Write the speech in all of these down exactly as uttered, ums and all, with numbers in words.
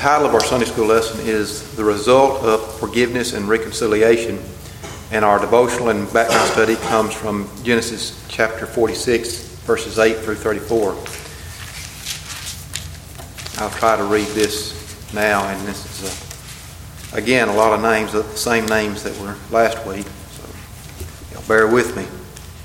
title of our Sunday school lesson is The Result of Forgiveness and Reconciliation, and our devotional and background study comes from Genesis chapter forty-six, verses eight through thirty-four. I'll try to read this now, and this is, a, again, a lot of names, the same names that were last week, so y'all bear with me.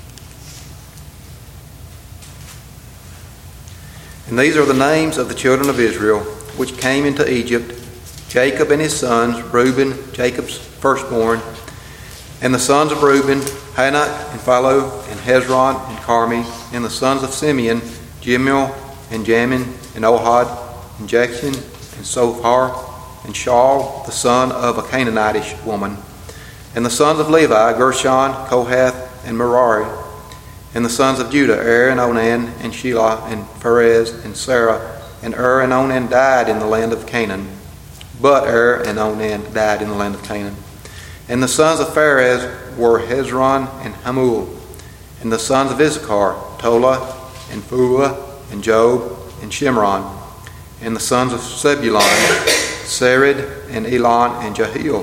And these are the names of the children of Israel, which came into Egypt: Jacob and his sons, Reuben, Jacob's firstborn, and the sons of Reuben, Hanok and Philo, and Hezron and Carmi, and the sons of Simeon, Jemuel and Jamin, and Ohad, and Jackson, and Sophar, and Shaul, the son of a Canaanitish woman, and the sons of Levi, Gershon, Kohath, and Merari, and the sons of Judah, Er and Onan, and Shelah, and Perez, and Sarah, and Er and Onan died in the land of Canaan. But Er and Onan died in the land of Canaan. And the sons of Perez were Hezron and Hamul. And the sons of Issachar, Tola, and Phua, and Job, and Shimron. And the sons of Zebulun, Sered, and Elon, and Jehiel.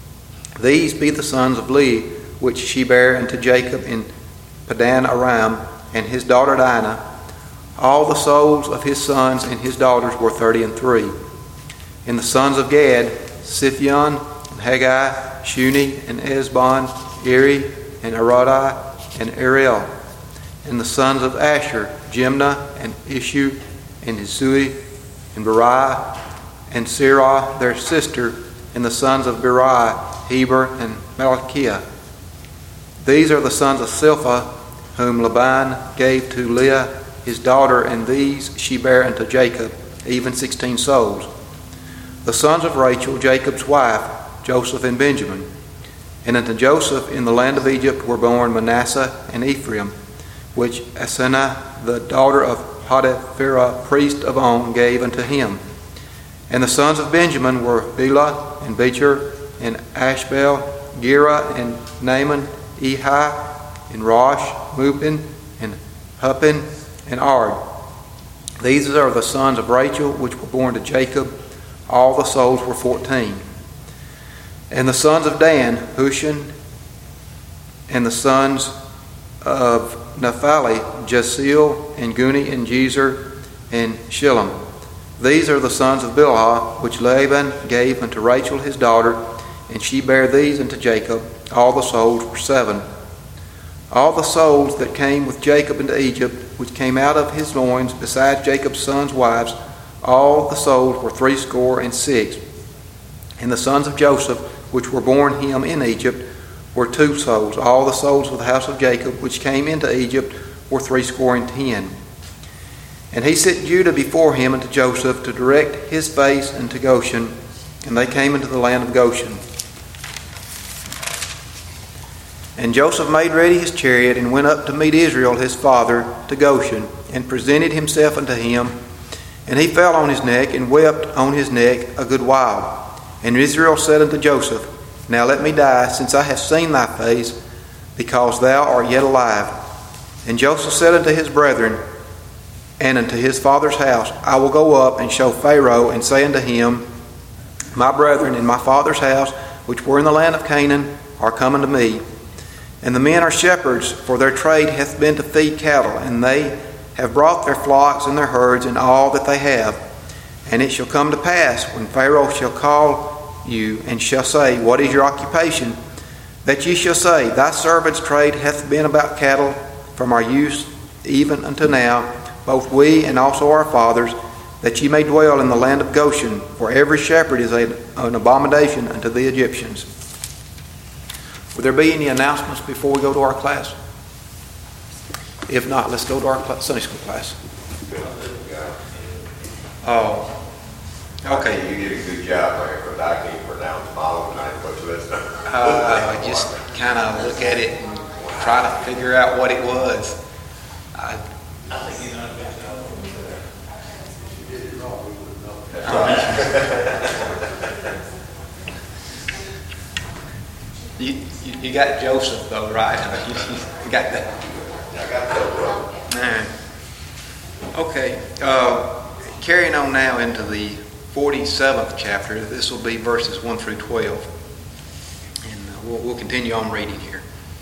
These be the sons of Leah, which she bare unto Jacob in Padan Aram, and his daughter Dinah. All the souls of his sons and his daughters were thirty and three. And the sons of Gad, Siphion, and Haggai, Shuni, and Esbon, Eri, and Aradai, and Ariel. And the sons of Asher, Jimnah, and Ishu, and Isui, and Beriah, and Sirah, their sister, and the sons of Beriah, Heber, and Malachiah. These are the sons of Silpha, whom Laban gave to Leah his daughter, and these she bare unto Jacob, even sixteen souls. The sons of Rachel, Jacob's wife, Joseph and Benjamin. And unto Joseph in the land of Egypt were born Manasseh and Ephraim, which Asenath, the daughter of Potiphera, priest of On, gave unto him. And the sons of Benjamin were Bela, and Becher, and Ashbel, Gera, and Naaman, Ehi, and Rosh, Mupin, and Huppin, and Ard. These are the sons of Rachel, which were born to Jacob. All the souls were fourteen. And the sons of Dan, Hushan, and the sons of Naphtali, Jasiel, and Guni, and Jezer, and Shillem. These are the sons of Bilhah, which Laban gave unto Rachel his daughter, and she bare these unto Jacob. All the souls were seven. All the souls that came with Jacob into Egypt, which came out of his loins, besides Jacob's sons' wives, all the souls were threescore and six. And the sons of Joseph, which were born him in Egypt, were two souls. All the souls of the house of Jacob, which came into Egypt, were threescore and ten. And he sent Judah before him unto Joseph to direct his face unto Goshen, and they came into the land of Goshen. And Joseph made ready his chariot, and went up to meet Israel his father to Goshen, and presented himself unto him. And he fell on his neck, and wept on his neck a good while. And Israel said unto Joseph, Now let me die, since I have seen thy face, because thou art yet alive. And Joseph said unto his brethren, and unto his father's house, I will go up and show Pharaoh, and say unto him, My brethren in my father's house, which were in the land of Canaan, are come unto me. And the men are shepherds, for their trade hath been to feed cattle, and they have brought their flocks and their herds and all that they have. And it shall come to pass, when Pharaoh shall call you, and shall say, What is your occupation? That ye shall say, Thy servant's trade hath been about cattle from our youth even unto now, both we and also our fathers, that ye may dwell in the land of Goshen, for every shepherd is a, an abomination unto the Egyptians. Would there be any announcements before we go to our class? If not, let's go to our cl- Sunday school class. Oh, okay. You did a good job there, but I can't pronounce Milo tonight. What's this? Uh, I just kind of look at it and try to figure out what it was. I, I think you know that. If you did it wrong, we wouldn't know. That's right. You, you, you got Joseph though, right? You, you got that. I got that. All right. Okay. Uh, carrying on now into the forty-seventh chapter. This will be verses one through twelve. And uh, we'll, we'll continue on reading here.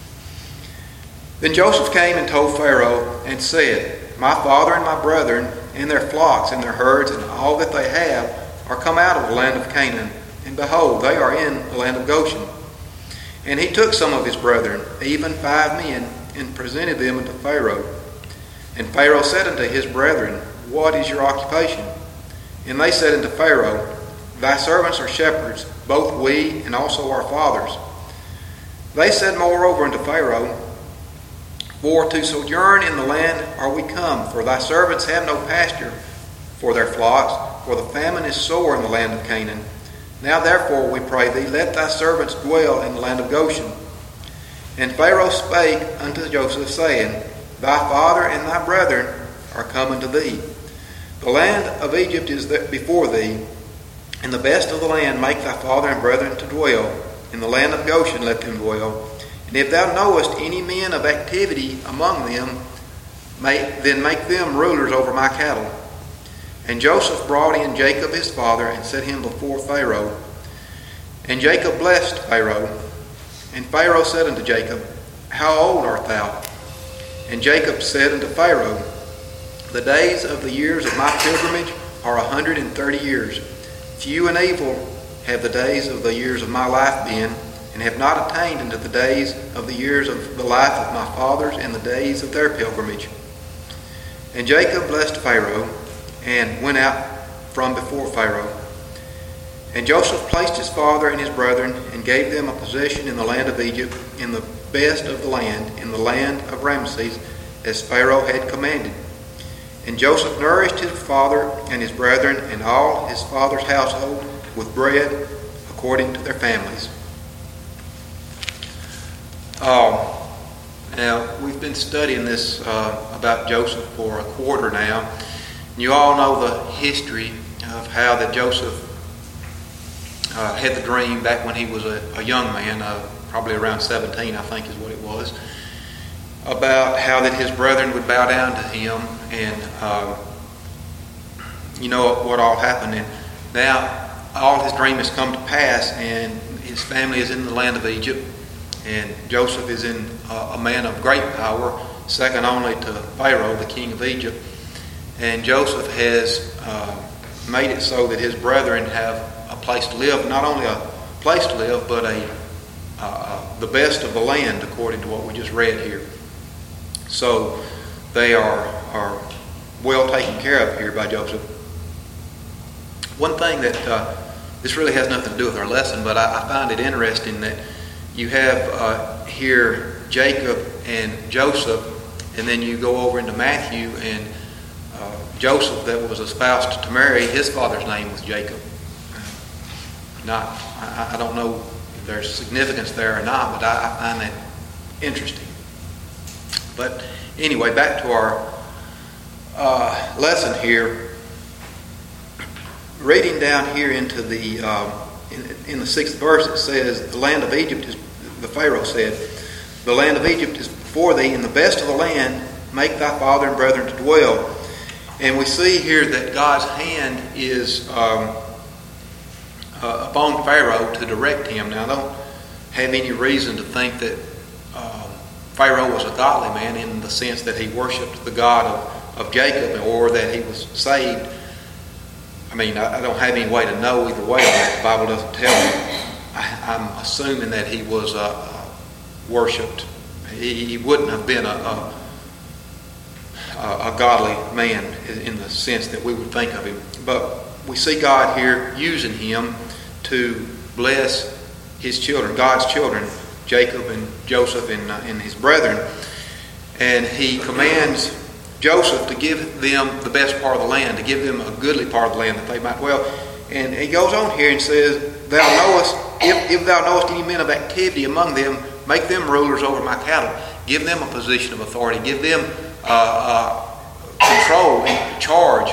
Then Joseph came and told Pharaoh and said, My father and my brethren and their flocks and their herds and all that they have are come out of the land of Canaan. And behold, they are in the land of Goshen. And he took some of his brethren, even five men, and presented them unto Pharaoh. And Pharaoh said unto his brethren, What is your occupation? And they said unto Pharaoh, Thy servants are shepherds, both we and also our fathers. They said moreover unto Pharaoh, For to sojourn in the land are we come, for thy servants have no pasture for their flocks, for the famine is sore in the land of Canaan. Now therefore, we pray thee, let thy servants dwell in the land of Goshen. And Pharaoh spake unto Joseph, saying, Thy father and thy brethren are come unto thee. The land of Egypt is before thee, and the best of the land make thy father and brethren to dwell. In the land of Goshen let them dwell. And if thou knowest any men of activity among them, make, then make them rulers over my cattle. And Joseph brought in Jacob his father, and set him before Pharaoh. And Jacob blessed Pharaoh. And Pharaoh said unto Jacob, How old art thou? And Jacob said unto Pharaoh, The days of the years of my pilgrimage are a hundred and thirty years. Few and evil have the days of the years of my life been, and have not attained unto the days of the years of the life of my fathers and the days of their pilgrimage. And Jacob blessed Pharaoh, and went out from before Pharaoh. And Joseph placed his father and his brethren, and gave them a possession in the land of Egypt, in the best of the land, in the land of Ramesses, as Pharaoh had commanded. And Joseph nourished his father and his brethren and all his father's household with bread according to their families. Um, now, we've been studying this uh, about Joseph for a quarter now. You all know the history of how that Joseph uh, had the dream back when he was a, a young man, uh, probably around seventeen, I think is what it was, about how that his brethren would bow down to him, and uh, you know what all happened. And now all his dream has come to pass, and his family is in the land of Egypt, and Joseph is in uh, a man of great power, second only to Pharaoh, the king of Egypt. And Joseph has uh, made it so that his brethren have a place to live, not only a place to live, but a uh, the best of the land, according to what we just read here. So they are, are well taken care of here by Joseph. One thing that, uh, this really has nothing to do with our lesson, but I, I find it interesting that you have uh, here Jacob and Joseph, and then you go over into Matthew, and uh, Joseph that was espoused to Mary, his father's name was Jacob. Not, I, I don't know if there's significance there or not, but I, I find that interesting. But anyway, back to our uh, lesson here. Reading down here into the um, in, in the sixth verse, it says, "The land of Egypt is," the Pharaoh said, "the land of Egypt is before thee, and the best of the land make thy father and brethren to dwell." And we see here that God's hand is um, uh, upon Pharaoh to direct him. Now, I don't have any reason to think that uh, Pharaoh was a godly man in the sense that he worshipped the God of, of Jacob, or that he was saved. I mean, I, I don't have any way to know either way on that. The Bible doesn't tell me. I, I'm assuming that he was uh, uh, worshipped. He, he wouldn't have been a, a a godly man in the sense that we would think of him. But we see God here using him to bless his children, God's children, Jacob and Joseph and, uh, and his brethren. And he commands Joseph to give them the best part of the land, to give them a goodly part of the land that they might dwell. And he goes on here and says, "Thou knowest, if, if thou knowest any men of activity among them, make them rulers over my cattle." Give them a position of authority. Give them uh, uh, control and charge.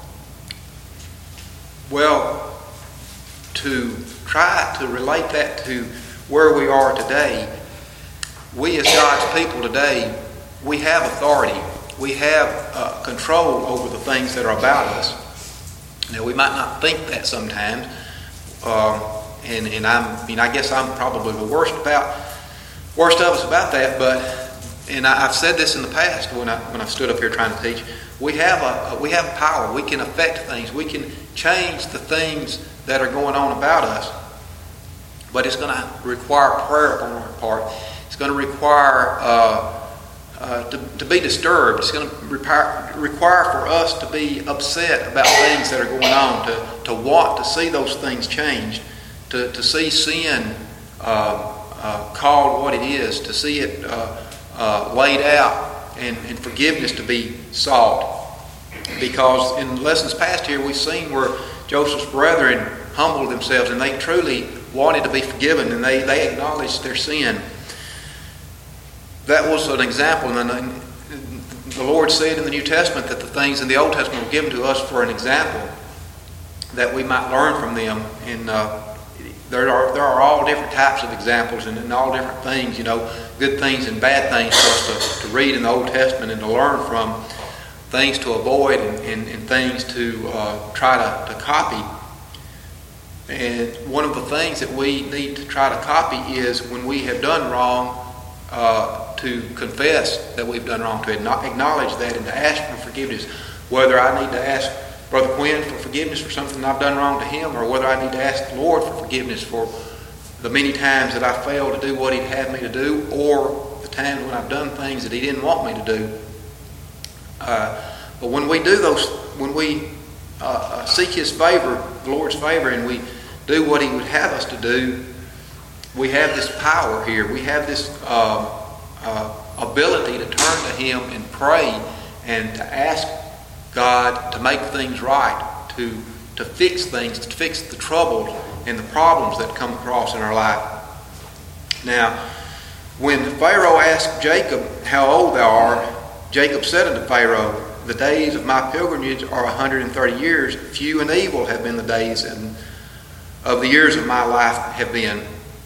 Well, to try to relate that to where we are today, we as God's people today, we have authority. We have uh, control over the things that are about us. Now, we might not think that sometimes, um, and and I'm, I mean, I guess I'm probably the worst about worst of us about that. But and I, I've said this in the past when I when I've stood up here trying to teach. We have a we have power. We can affect things. We can change the things that are going on about us. But it's going to require prayer on our part. It's going to require uh, uh, to, to be disturbed. It's going to require, require for us to be upset about things that are going on, to, to want to see those things changed, to, to see sin uh, uh, called what it is, to see it uh, uh, laid out, and, and forgiveness to be sought. Because in lessons past here, we've seen where Joseph's brethren humbled themselves, and they truly wanted to be forgiven, and they, they acknowledged their sin. That was an example, and the Lord said in the New Testament that the things in the Old Testament were given to us for an example, that we might learn from them. And uh, there are there are all different types of examples, and, and all different things, you know, good things and bad things for us to, to read in the Old Testament and to learn from, things to avoid and, and, and things to uh, try to, to copy. And one of the things that we need to try to copy is when we have done wrong, uh, to confess that we've done wrong, to acknowledge that and to ask for forgiveness. Whether I need to ask Brother Quinn for forgiveness for something I've done wrong to him, or whether I need to ask the Lord for forgiveness for the many times that I failed to do what He'd have me to do, or the times when I've done things that He didn't want me to do. Uh, but when we do those, when we uh, seek His favor, the Lord's favor, and we do what He would have us to do, we have this power here. We have this uh, uh, ability to turn to Him and pray and to ask God to make things right, to to fix things, to fix the troubles and the problems that come across in our life. Now, when Pharaoh asked Jacob, "How old thou art?" Jacob said unto Pharaoh, "The days of my pilgrimage are a hundred and thirty years. Few and evil have been the days and of the years of my life have been."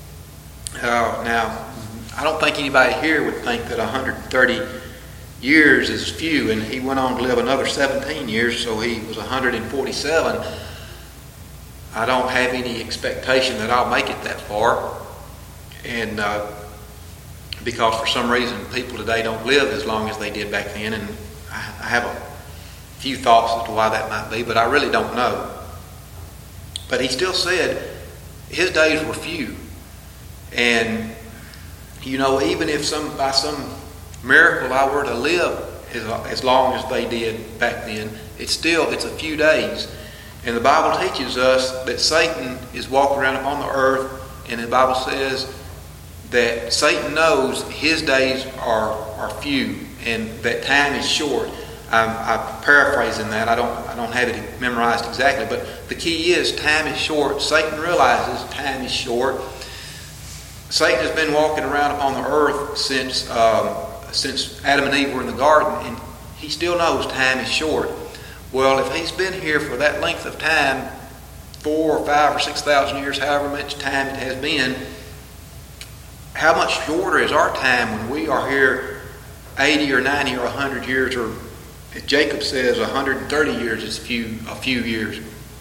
Uh, now, I don't think anybody here would think that one hundred thirty years is few, and he went on to live another seventeen years, so he was one hundred forty-seven. I don't have any expectation that I'll make it that far, and uh, because for some reason people today don't live as long as they did back then, and I, I have a few thoughts as to why that might be, but I really don't know. But he still said his days were few. And, you know, even if some by some miracle I were to live as, as long as they did back then, it's still, it's a few days. And the Bible teaches us that Satan is walking around upon the earth, and the Bible says that Satan knows his days are, are few and that time is short. I'm, I'm paraphrasing that. I don't I don't have it memorized exactly, but the key is time is short. Satan realizes time is short. Satan has been walking around upon the earth since um, since Adam and Eve were in the garden, and he still knows time is short. Well, if he's been here for that length of time, four or five or six thousand years, however much time it has been, how much shorter is our time when we are here eighty or ninety or one hundred years, or as Jacob says, one hundred thirty years is few, a few years.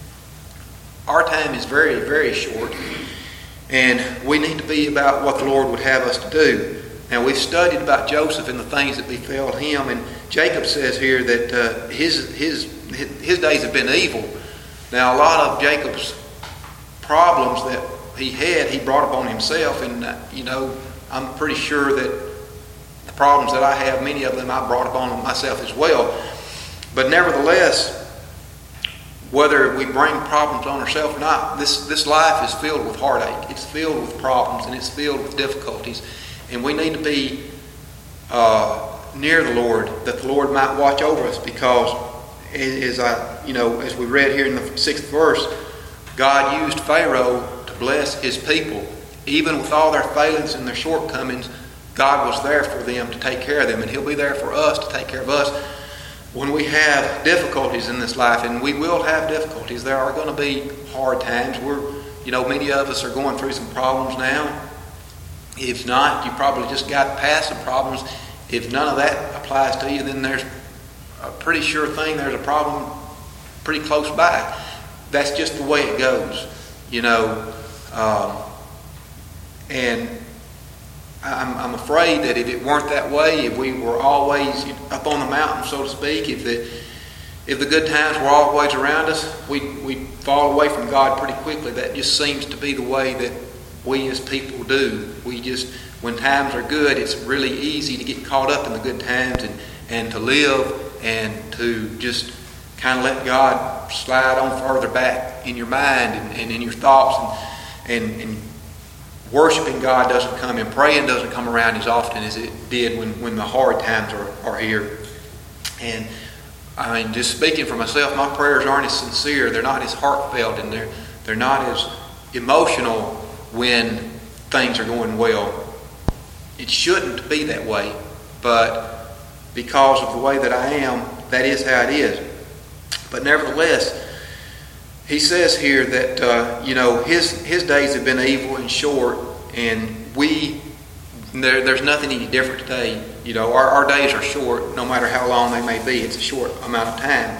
Our time is very, very short. And we need to be about what the Lord would have us to do. Now, we've studied about Joseph and the things that befell him, and Jacob says here that uh, his his his days have been evil. Now, a lot of Jacob's problems that he had, he brought upon himself, and uh, you know, I'm pretty sure that the problems that I have, many of them I brought upon myself as well. But nevertheless, whether we bring problems on ourselves or not, this, this life is filled with heartache. It's filled with problems, and it's filled with difficulties. And we need to be uh, near the Lord, that the Lord might watch over us, because as I, you know, as we read here in the sixth verse, God used Pharaoh to bless his people. Even with all their failings and their shortcomings, God was there for them to take care of them, and He'll be there for us to take care of us. When we have difficulties in this life, and we will have difficulties, there are going to be hard times. We're, you know, many of us are going through some problems now. If not, you probably just got past some problems. If none of that applies to you, then there's a pretty sure thing there's a problem pretty close by. that's just the way it goes, you know. Um, and I'm, I'm afraid that if it weren't that way, if we were always up on the mountain, so to speak, if the if the good times were always around us, we'd, we'd fall away from God pretty quickly. That just seems to be the way that we as people do. We just, when times are good, it's really easy to get caught up in the good times and, and to live and to just kind of let God slide on further back in your mind and, and in your thoughts. And, and, and worshiping God doesn't come and praying doesn't come around as often as it did when, when the hard times are, are here. And I mean, just speaking for myself, my prayers aren't as sincere. They're not as heartfelt, and they're they're not as emotional when things are going well. It shouldn't be that way, but because of the way that I am, that is how it is. But nevertheless, he says here that uh, you know his his days have been evil and short, and we there, there's nothing any different today. You know, our, our days are short, no matter how long they may be. It's a short amount of time.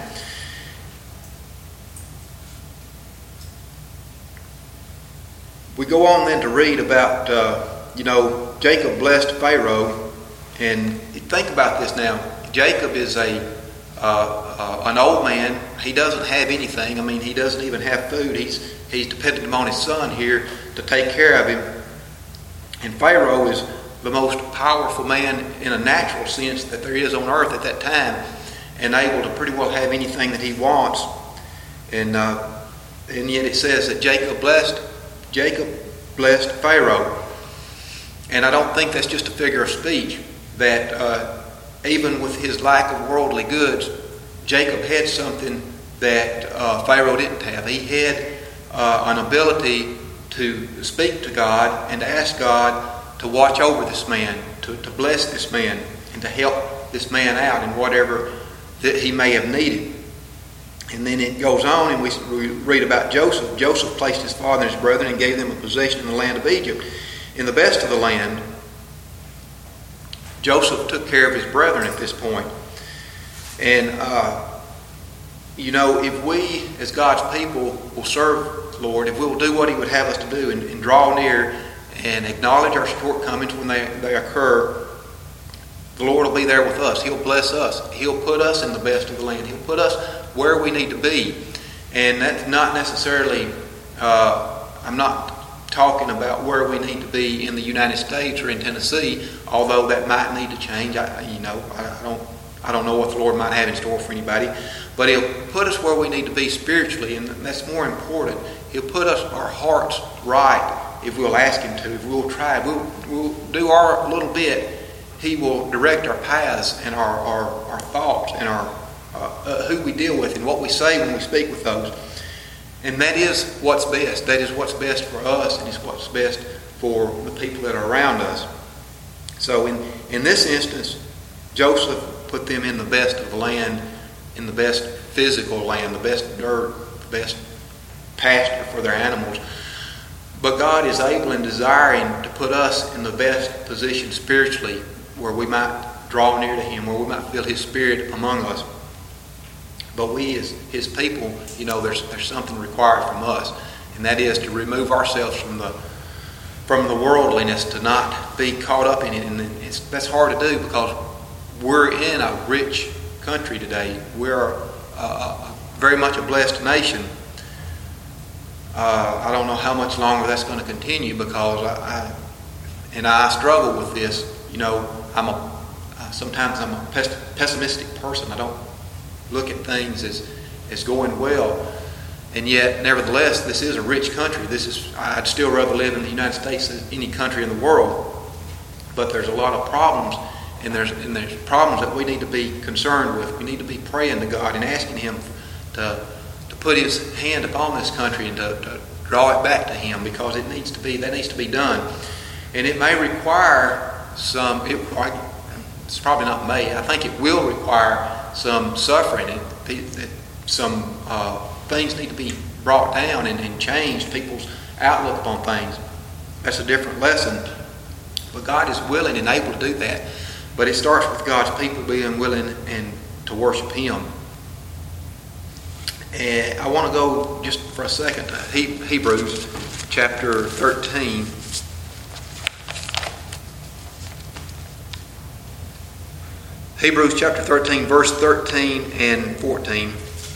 We go on then to read about, uh, you know, Jacob blessed Pharaoh. And think about this now. Jacob is a uh, uh, an old man. He doesn't have anything. I mean, he doesn't even have food. He's, he's dependent upon his son here to take care of him. And Pharaoh is the most powerful man in a natural sense that there is on earth at that time, and able to pretty well have anything that he wants. And uh, and yet it says that Jacob blessed Jacob blessed Pharaoh. And I don't think that's just a figure of speech. That uh, even with his lack of worldly goods, Jacob had something that uh, Pharaoh didn't have. He had uh, an ability to speak to God and to ask God to watch over this man, to, to bless this man, and to help this man out in whatever that he may have needed. And then it goes on, and we, we read about Joseph. Joseph placed his father and his brethren and gave them a possession in the land of Egypt, in the best of the land. Joseph took care of his brethren at this point. And, uh, you know, if we, as God's people, will serve the Lord, if we will do what He would have us to do and, and draw near and acknowledge our shortcomings when they, they occur, the Lord will be there with us. He'll bless us. He'll put us in the best of the land. He'll put us where we need to be. And that's not necessarily, uh, I'm not talking about where we need to be in the United States or in Tennessee, although that might need to change. I, you know, I, I don't I don't know what the Lord might have in store for anybody. But He'll put us where we need to be spiritually, and that's more important. He'll put us our hearts right if we'll ask Him to, if we'll try, we'll, we'll do our little bit. He will direct our paths and our, our, our thoughts and our uh, uh, who we deal with and what we say when we speak with those. And that is what's best. That is what's best for us, and it's what's best for the people that are around us. So in, in this instance, Joseph put them in the best of the land, in the best physical land, the best dirt, the best pasture for their animals. But God is able and desiring to put us in the best position spiritually, where we might draw near to Him, where we might feel His Spirit among us. But we as His people, you know, there's there's something required from us, and that is to remove ourselves from the from the worldliness, to not be caught up in it. And it's, that's hard to do because we're in a rich country today. We're uh, very much a blessed nation. Uh, I don't know how much longer that's going to continue, because I, I and I struggle with this. You know, I'm a uh, sometimes I'm a pessimistic person. I don't look at things as as going well, and yet nevertheless, this is a rich country. This is I'd still rather live in the United States than any country in the world. But there's a lot of problems, and there's and there's problems that we need to be concerned with. We need to be praying to God and asking Him to. put His hand upon this country and to, to draw it back to Him, because it needs to be that needs to be done. And it may require some it, it's probably not may I think it will require some suffering. It, it, some uh, things need to be brought down and, and changed, people's outlook upon things. That's a different lesson, but God is willing and able to do that. But it starts with God's people being willing and to worship Him. And I want to go just for a second to Hebrews chapter thirteen. Hebrews chapter thirteen, verse thirteen and fourteen.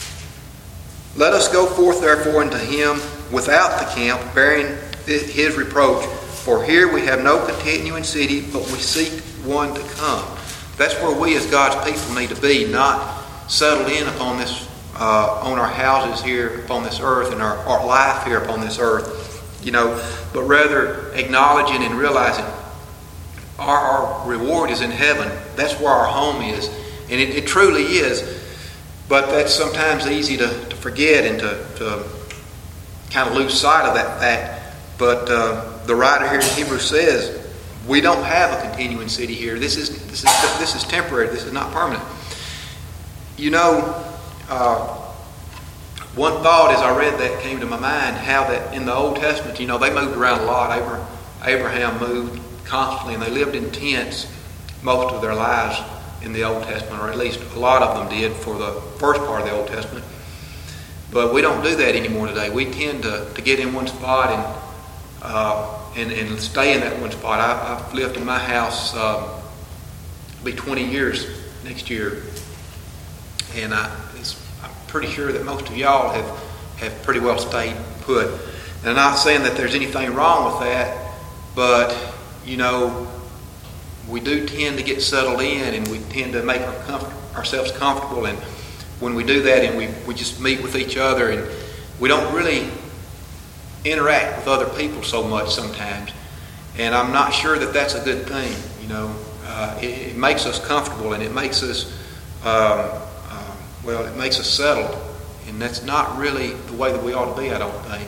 Let us go forth therefore unto him without the camp, bearing his reproach. For here we have no continuing city, but we seek one to come. That's where we as God's people need to be, not settled in upon this, uh, on our houses here upon this earth and our, our life here upon this earth, you know, but rather acknowledging and realizing our, our reward is in heaven. That's where our home is, and it, it truly is. But that's sometimes easy to, to forget and to, to kind of lose sight of that fact. But uh, the writer here in Hebrews says we don't have a continuing city here. This is this is this is temporary. This is not permanent. You know, uh, one thought as I read that came to my mind, how that in the Old Testament, you know, they moved around a lot. Abraham, Abraham moved constantly, and they lived in tents most of their lives in the Old Testament, or at least a lot of them did for the first part of the Old Testament. But we don't do that anymore today. We tend to, to get in one spot and uh, and, and stay in that one spot. I, I've lived in my house um, it'll be twenty years next year, and I, it's, I'm pretty sure that most of y'all have, have pretty well stayed put. And I'm not saying that there's anything wrong with that, but you know, we do tend to get settled in, and we tend to make our comfort, ourselves comfortable. And when we do that, and we, we just meet with each other, and we don't really interact with other people so much sometimes. And I'm not sure that that's a good thing. You know, uh, it, it makes us comfortable, and it makes us, um, uh, well, it makes us settled, and that's not really the way that we ought to be, I don't think.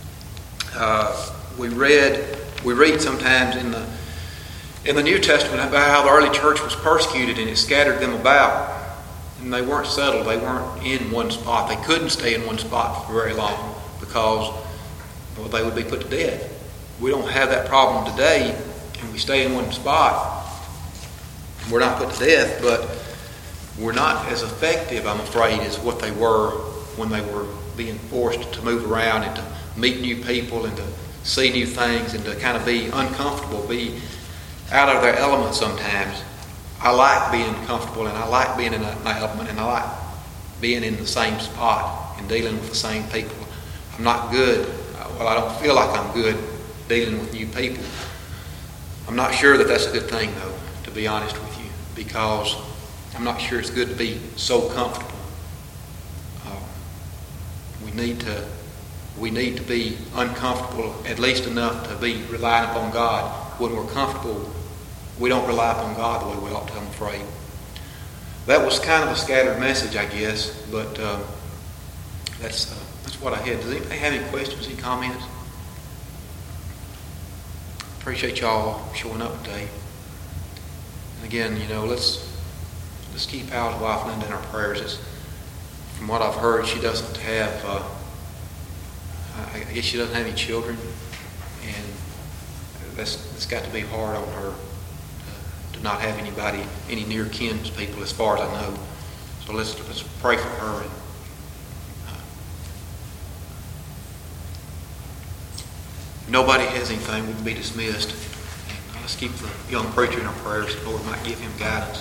Uh, we read, we read sometimes in the In the New Testament about how the early church was persecuted and it scattered them about. And they weren't settled. They weren't in one spot. They couldn't stay in one spot for very long because, well, they would be put to death. We don't have that problem today, and we stay in one spot. We're not put to death, but we're not as effective, I'm afraid, as what they were when they were being forced to move around and to meet new people and to see new things and to kind of be uncomfortable, be out of their element sometimes. I like being comfortable, and I like being in my element, and I like being in the same spot and dealing with the same people. I'm not good. Well, I don't feel like I'm good dealing with new people. I'm not sure that that's a good thing, though, to be honest with you, because I'm not sure it's good to be so comfortable. Uh, we need to we need to be uncomfortable at least enough to be relying upon God. When we're comfortable, we don't rely upon God the way we ought to, I'm afraid. That was kind of a scattered message, I guess, but uh, that's uh, that's what I had. Does anybody have any questions, any comments? Appreciate y'all showing up today. And again, you know, let's let's keep Al's wife Linda in our prayers. It's, from what I've heard, she doesn't have. Uh, I guess she doesn't have any children, and that's that's got to be hard on her to, to not have anybody, any near kin people, as far as I know. So let's let's pray for her. And, uh, if nobody has anything, we can be dismissed. And let's keep the young preacher in our prayers. The Lord might give him guidance.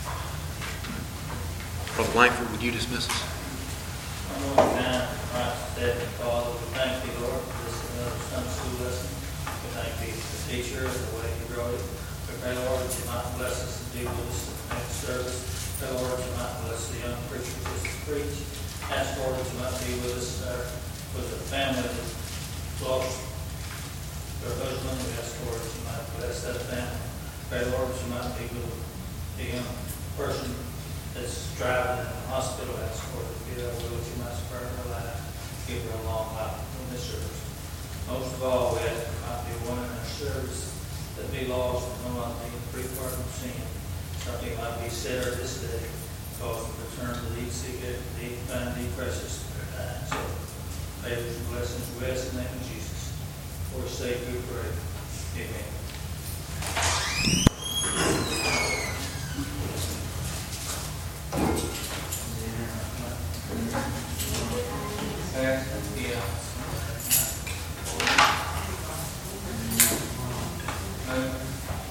Brother Langford, would you dismiss us? One more time, right, Heavenly Father, we thank you, Lord, for this another Sunday school lesson. We thank you for the teacher and the way he wrote it. We pray, Lord, that you might bless us and be with us in the next service. Pray, Lord, that you might bless the young preacher who is to preach. Ask, Lord, that you might be with us uh, with the family that lost their husband. We ask, Lord, that you might bless that family. Pray, Lord, that you might be with the young person that's driving in the hospital. Ask, Lord, that you will, that you might spare her life, give her a long life in this service. Most of all, we ask there might be one in our service that be lost and no one being free pardon of sin. Something might be said or this day, because of the return to these seek it, these find these precious in their time. So, favors and blessings, we ask in the name of Jesus. For his sake we pray. Amen. Thank you. Move.